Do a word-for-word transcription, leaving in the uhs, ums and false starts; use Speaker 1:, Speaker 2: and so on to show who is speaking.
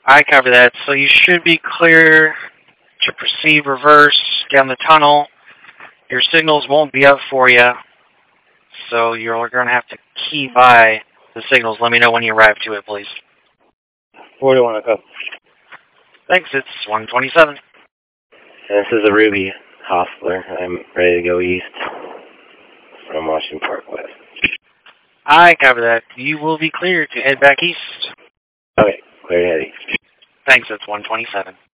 Speaker 1: I cover that. So you should be clear to proceed reverse down the tunnel. Your signals won't be up for you, so you're going to have to key by the signals. Let me know when you arrive to it, please.
Speaker 2: Where do you want to go?
Speaker 1: Thanks, it's one twenty-seven.
Speaker 2: This is a Ruby Hostler. I'm ready to go east from Washington Park West.
Speaker 1: I cover that. You will be cleared to head back east.
Speaker 2: Okay, clear to head east.
Speaker 1: Thanks, it's one twenty-seven.